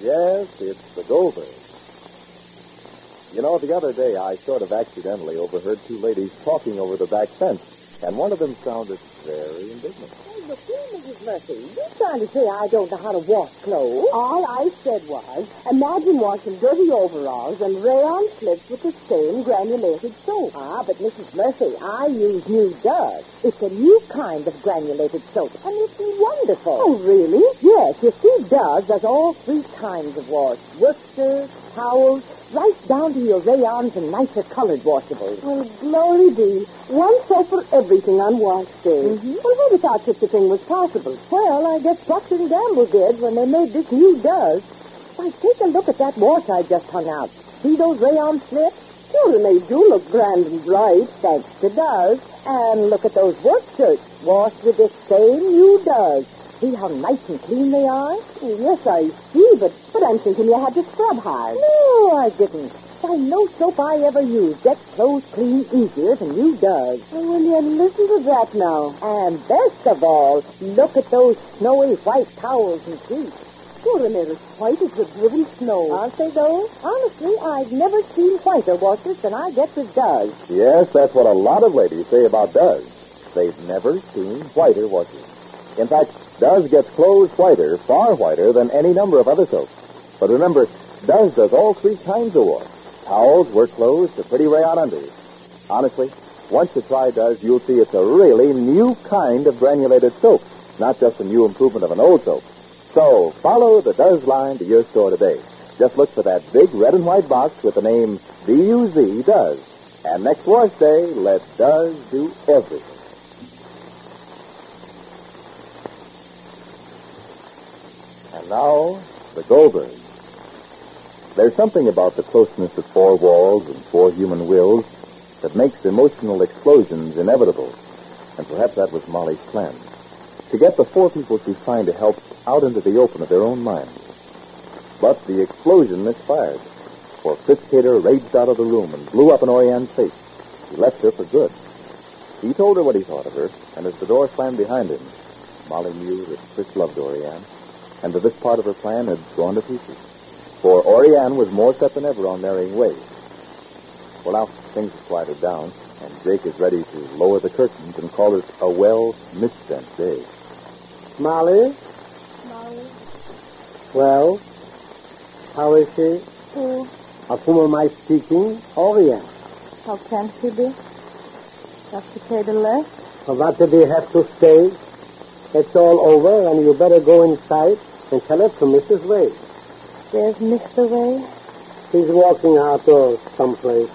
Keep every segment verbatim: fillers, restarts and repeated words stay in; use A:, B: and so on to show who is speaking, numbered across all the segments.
A: Yes, it's the Goldberg. You know, the other day I sort of accidentally overheard two ladies talking over the back fence, and one of them sounded very indignant.
B: Hey, look here, Missus Murphy. You trying to say I don't know how to wash clothes? All I said was, imagine washing dirty overalls and rayon slips with the same granulated soap. Ah, but Missus Murphy, I use New Dust. It's a new kind of granulated soap, and it's wonderful. Oh, really? Yes, you see, Dust does all three kinds of wash. Worcester, towels, right down to your rayons and nicer colored washables. Well, glory be. One soap for everything on wash day. Mm-hmm. Well, who'd have thought such a thing was possible? Well, I guess Procter and Gamble did when they made this new Dust. Why, take a look at that wash I just hung out. See those rayon slips? Sure, and they do look grand and bright. Thanks to Dust. And look at those work shirts, washed with this same new Dust. See how nice and clean they are? Yes, I see, but, but I'm thinking you had to scrub hard. No, I didn't. Why, no soap I ever used gets clothes clean easier than you does. Oh, will you listen to that now? And best of all, look at those snowy white towels and sheets. Sure, and they're as white as the driven snow. Aren't they, though? Honestly, I've never seen whiter washers than I get with Dust.
A: Yes, that's what a lot of ladies say about Dust. They've never seen whiter washers. In fact, Dust gets clothes whiter, far whiter than any number of other soaps. But remember, Dust does all three kinds of wash. Towels, work clothes, to pretty rayon unders. Honestly, once you try Dust, you'll see it's a really new kind of granulated soap, not just a new improvement of an old soap. So, follow the Dust line to your store today. Just look for that big red and white box with the name D U Z, Dust. And next wash day, let Dust do everything. And now, the Goldberg. There's something about the closeness of four walls and four human wills that makes emotional explosions inevitable. And perhaps that was Molly's plan. To get the four people she's trying to help out into the open of their own minds. But the explosion misfired. For Fritz Cater raged out of the room and blew up in Oriane's face. He left her for good. He told her what he thought of her, and as the door slammed behind him, Molly knew that Fritz loved Oriane, and that this part of her plan had gone to pieces. For Oriane was more set than ever on marrying Wade. Well, now things have quieted down, and Jake is ready to lower the curtains and call it a well misspent day.
C: Molly?
D: Molly?
C: Well, how is she?
D: Who?
C: Of whom am I speaking? Oriane.
D: How can she be? Doctor Cater left?
C: Well, what did he have to say? It's all over, and you better go inside and tell it to Missus Wade.
D: There's Mister Wade.
C: He's walking outdoors someplace.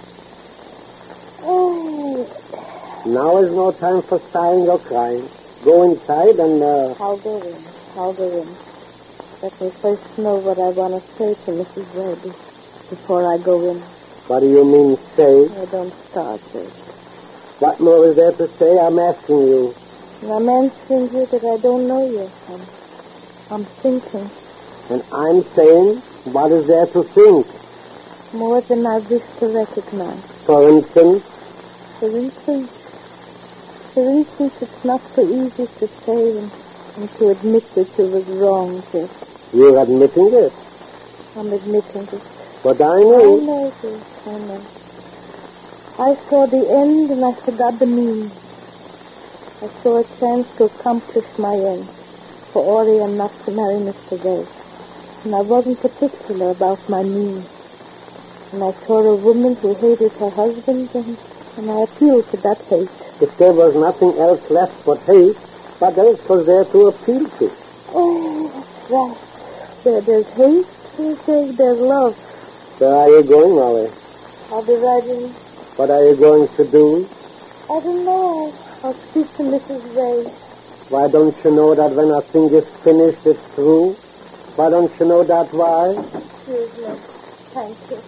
D: Oh.
C: Now is no time for sighing or crying. Go inside and, uh...
D: I'll go in. I'll go in. Let me first know what I want to say to Missus Wade before I go in.
C: What do you mean, say?
D: I don't start, Jake.
C: What more is there to say? I'm asking you.
D: And I'm answering you that I don't know yet. I'm, I'm thinking.
C: And I'm saying, what is there to think?
D: More than I wish to recognize.
C: For instance?
D: For instance, for instance, it's not so easy to say and, and to admit that you was wrong, Jake.
C: You're admitting it?
D: I'm admitting it.
C: But I
D: I
C: know.
D: know, Jake, I know. I saw the end and I forgot the means. I saw a chance to accomplish my end, for Oriane not to marry Mister Wade. And I wasn't particular about my means. And I saw a woman who hated her husband, and, and I appealed to that hate.
C: If there was nothing else left but hate, what else was there to appeal to?
D: Oh, that's right. Where there's hate, there's, there's love.
C: Where are you going, Molly?
D: I'll be right in.
C: What are you going to do?
D: I don't know. I'll speak to Missus Wade.
C: Why don't you know that when a thing is finished, it's through? Why don't you know that why?
D: Excuse me. Thank you.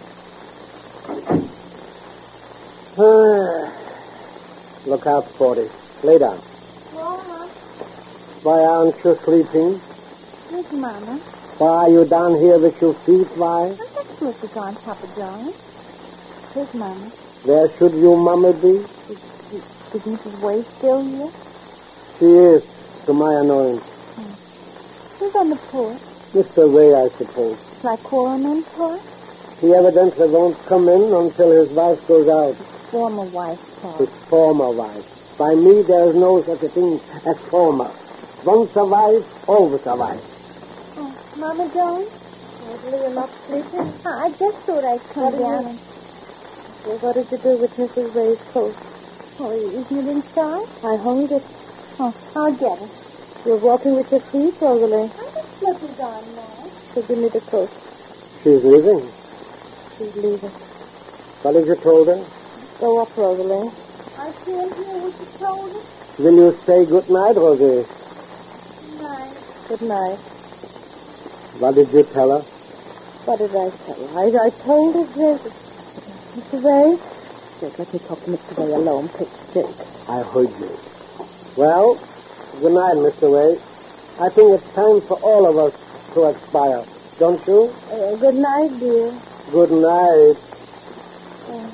C: Look out, Forty. Lay down.
D: Mama.
C: Why aren't you sleeping?
D: Yes, Mama.
C: Why are you down here with your feet? Why?
D: I'm not supposed to go on Papa John. Yes, Mama.
C: Where should your mama be?
D: Is, is, is Missus Wade still here?
C: She is, to my annoyance.
D: Who's on the porch?
C: Mister Ray, I suppose.
D: looks like Coroner Toy.
C: He evidently won't come in until his wife goes out.
D: Former wife, Paul.
C: His former wife. By me, there is no such a thing as former. Once a wife, always a wife.
D: Oh, Mama Jones? Well, you're not sleeping? I just thought I'd come down and... Well, what did you do with Missus Ray's coat? Oh, isn't it inside? I hung it. Oh, I'll get it. You're walking with your feet, Rosalie. I just slip it on now. So give me the coat.
C: She's leaving.
D: She's leaving.
C: What have you told her?
D: Go up, Rosalie. I can't hear what you told her.
C: Will you say good night, Rosie?
D: Good night. Good night.
C: What did you tell her?
D: What did I tell her? I, I told her that... Mister Ray? Jake, let me talk to Mister Ray alone, please. Jake.
C: I heard you. Well, good night, Mister Ray. I think it's time for all of us to expire. Don't you?
D: Uh, good night, dear.
C: Good night.
D: Uh,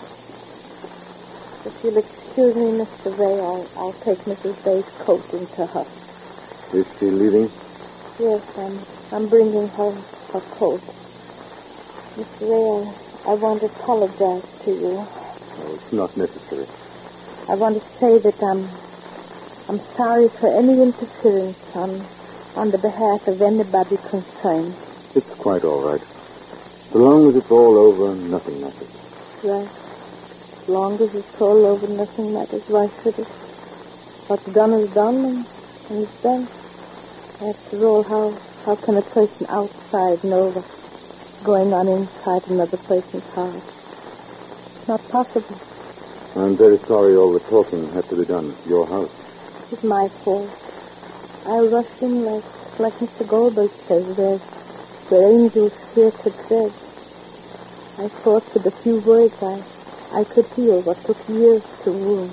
D: if you'll excuse me, Mister Ray, I'll, I'll take Missus Ray's coat into her.
A: Is she leaving?
D: Yes, I'm, I'm bringing her her coat. Mister Ray, I, I want to apologize to you.
A: Oh, it's not necessary.
D: I want to say that I'm I'm sorry for any interference on on the behalf of anybody concerned.
A: It's quite all right. So long as it's all over, nothing matters.
D: Right. As long as it's all over, nothing matters. Why should it? What's done is done, and, and it's done. After all, how, how can a person outside know what's going on inside another person's heart? It's not possible.
A: I'm very sorry all the talking had to be done at your house.
D: It's my fault. I rushed in like, like Mister Goldberg says, where, where angels fear to tread. I thought with a few words I, I could heal what took years to wound.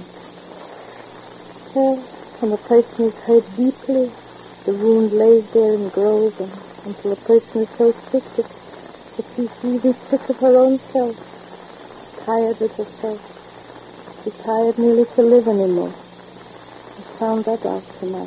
D: Well, when a person is hurt deeply, the wound lays there and grows and, until a person is so sick that, that she's even sick of her own self, tired of herself. She's tired nearly to live anymore. I found that out tonight.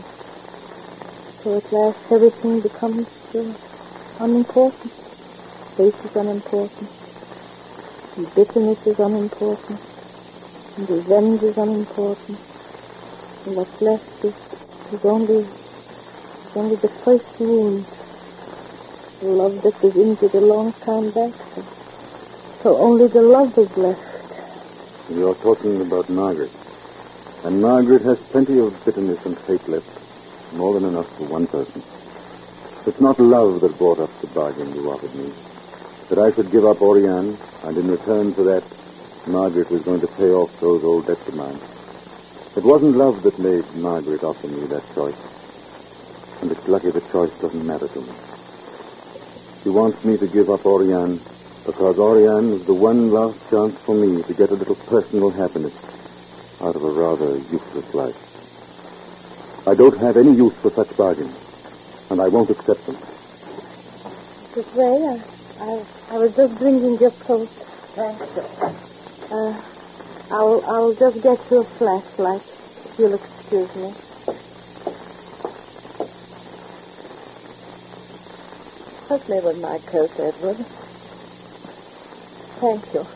D: So at last everything becomes uh, unimportant. Faith is unimportant. And bitterness is unimportant. And revenge is unimportant. And what's left is, is only is only the first wound. The love that was injured a long time back. So, so only the love is left.
A: You're talking about Margaret. And Margaret has plenty of bitterness and hate left. More than enough for one person. It's not love that brought up the bargain you offered me. That I should give up Oriane, and in return for that, Margaret was going to pay off those old debts of mine. It wasn't love that made Margaret offer me that choice. And it's lucky the choice doesn't matter to me. She wants me to give up Oriane because Oriane is the one last chance for me to get a little personal happiness out of a rather useless life. I don't have any use for such bargains, and I won't accept them.
D: Miss Ray, I, I, I was just bringing your coat. Thank you. Uh, I'll, I'll just get you a flashlight, if you'll excuse me. Help me with my coat, Edward. Thank you.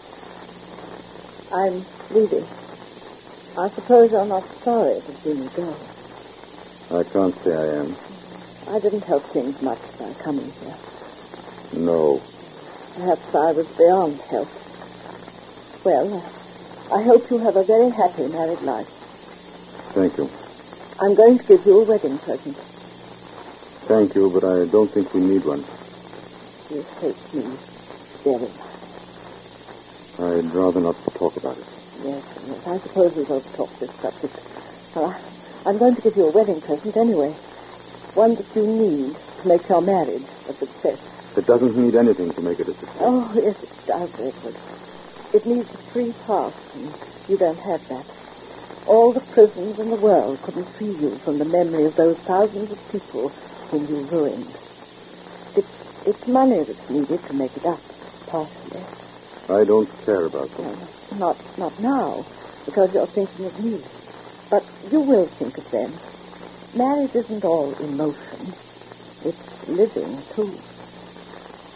D: I'm leaving. I suppose you're not sorry to see me go.
A: I can't say I am.
D: I didn't help things much by coming here.
A: No.
D: Perhaps I was beyond help. Well, I hope you have a very happy married life.
A: Thank you.
D: I'm going to give you a wedding present.
A: Thank you, but I don't think we need one.
D: You hate me very much.
A: I'd rather not talk about it.
D: Yes, yes, I suppose we won't talk this subject. Well, I, I'm going to give you a wedding present anyway. One that you need to make your marriage a success.
A: It doesn't need anything to make it a success.
D: Oh, yes, it does, Edward. It needs a free heart, and you don't have that. All the prisons in the world couldn't free you from the memory of those thousands of people whom you ruined. It's, it's money that's needed to make it up, partially.
A: I don't care about that.
D: No, not, not now, because you're thinking of me. But you will think of them. Marriage isn't all emotion. It's living, too.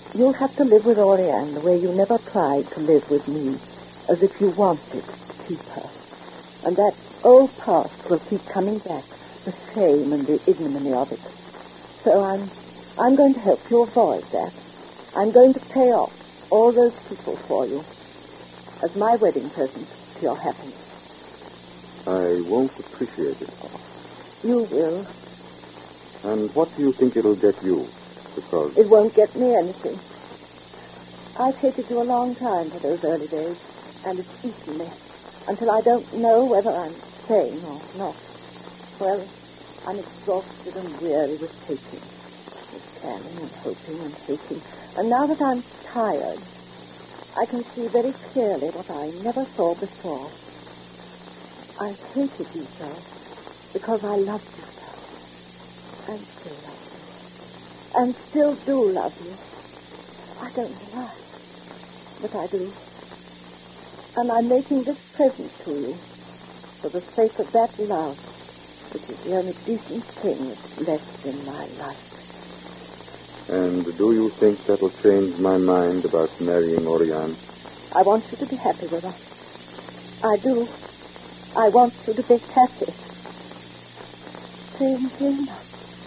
B: You'll have to live with Oriane the way you never tried to live with me, as if you wanted to keep her. And that old past will keep coming back, the shame and the ignominy of it. So I'm, I'm going to help you avoid that. I'm going to pay off all those people for you as my wedding present to your happiness.
E: I won't appreciate it.
B: You will.
E: And what do you think it'll get you? Because
B: It won't get me anything. I've hated you a long time for those early days, and it's eaten me until I don't know whether I'm sane or not. Well, I'm exhausted and weary with hating, with planning and hoping and hating. And now that I'm tired, I can see very clearly what I never saw before. I hated you so because I loved you so, and still love you, and still do love you. I don't know why, but I do. And I'm making this present to you for the sake of that love, which is the only decent thing that's left in my life.
E: And do you think that'll change my mind about marrying Oriane?
B: I want you to be happy with her. I do. I want you to be happy. Strangely enough,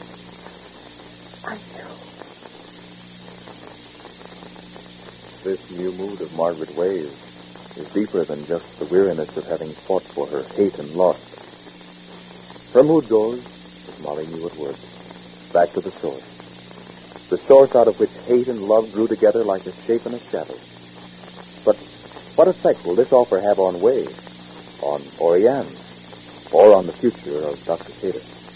B: I do.
A: This new mood of Margaret Way's is deeper than just the weariness of having fought for her hate and lost. Her mood goes, as Molly knew it would, back to the source. The source out of which hate and love grew together like a shape and a shadow. But what effect will this offer have on Way, on Oriane, or on the future of Doctor Cater?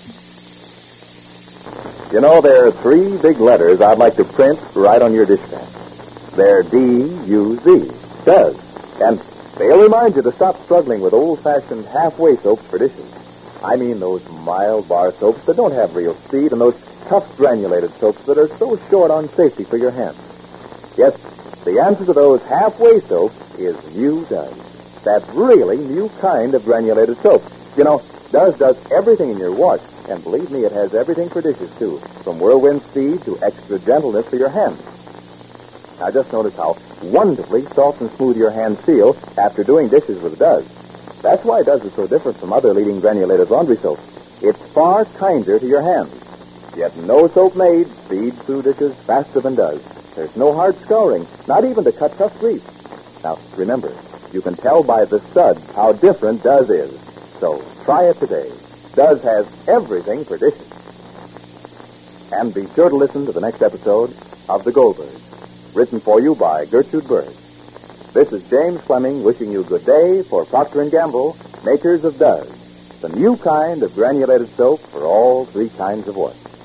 A: You know, there are three big letters I'd like to print right on your dishpan. They're D U Z, does. And they'll remind you to stop struggling with old-fashioned halfway soaps for dishes. I mean those mild bar soaps that don't have real speed, and those tough granulated soaps that are so short on safety for your hands. Yes, the answer to those halfway soaps is New Does. That really new kind of granulated soap. You know, Does does everything in your wash, and believe me, it has everything for dishes, too, from whirlwind speed to extra gentleness for your hands. Now, just notice how wonderfully soft and smooth your hands feel after doing dishes with Does. That's why Does is so different from other leading granulated laundry soaps. It's far kinder to your hands. Yet no soap made speeds through dishes faster than Does. There's no hard scouring, not even to cut tough grease. Now, remember, you can tell by the suds how different Does is. So, try it today. Does has everything for dishes. And be sure to listen to the next episode of The Goldbergs, written for you by Gertrude Berg. This is James Fleming wishing you good day for Procter and Gamble, makers of Does, the new kind of granulated soap for all three kinds of wash.